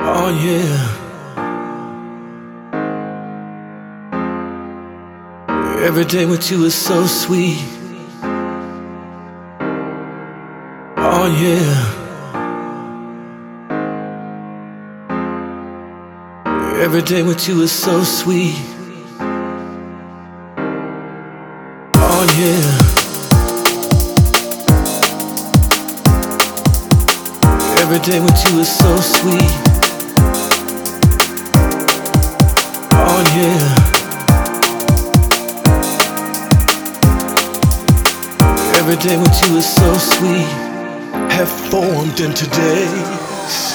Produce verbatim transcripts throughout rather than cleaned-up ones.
Oh yeah. Every day with you is so sweet. Oh yeah. Every day with you is so sweet. Oh yeah. Every day with you is so sweet. Oh yeah. Every day with you is so sweet. Have formed into days.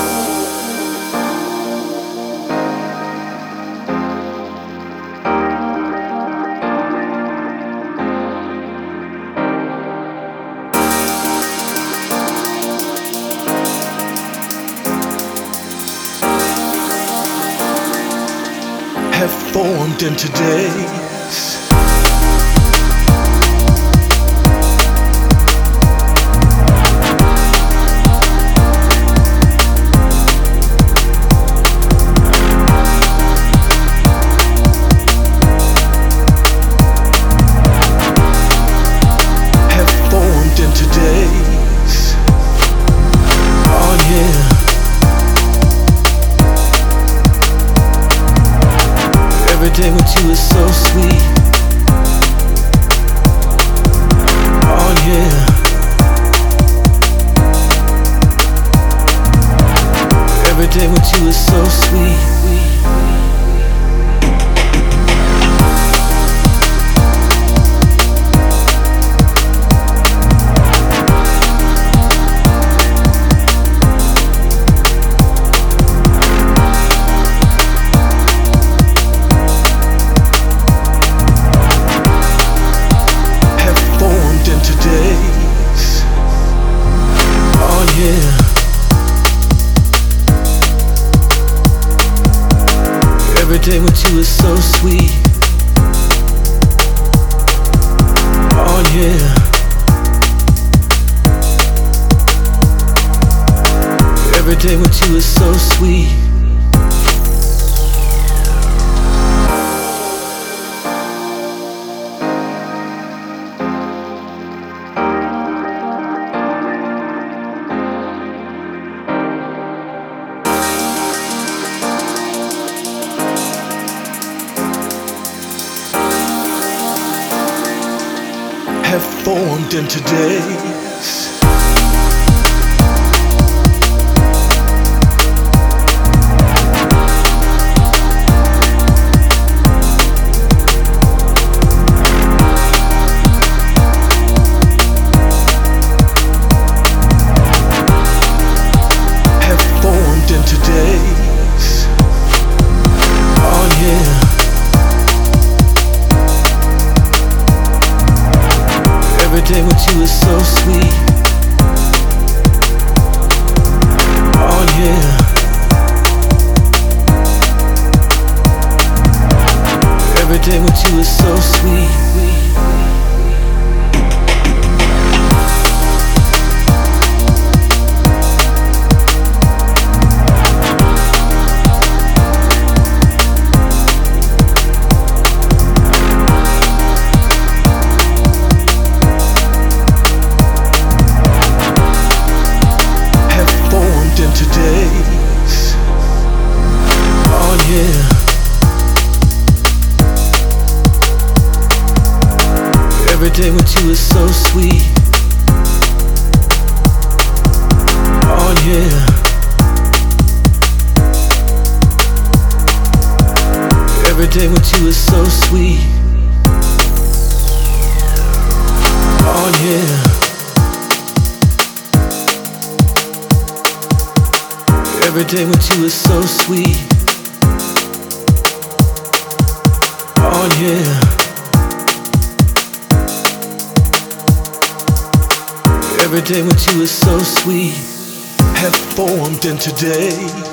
Have formed into days. Every day with you is so sweet. Oh yeah. Every day with you is so sweet. Every day with you is so sweet. Oh yeah. Every day with you is so sweet. Have formed into days. Have formed into days. Oh yeah. Every day with you is so sweet. Oh yeah. Every day with you is so sweet. Every day with you is so sweet. Oh yeah. Every day with you is so sweet. Oh yeah. Every day with you is so sweet. Oh yeah. Every day with you is so sweet. Have formed into days.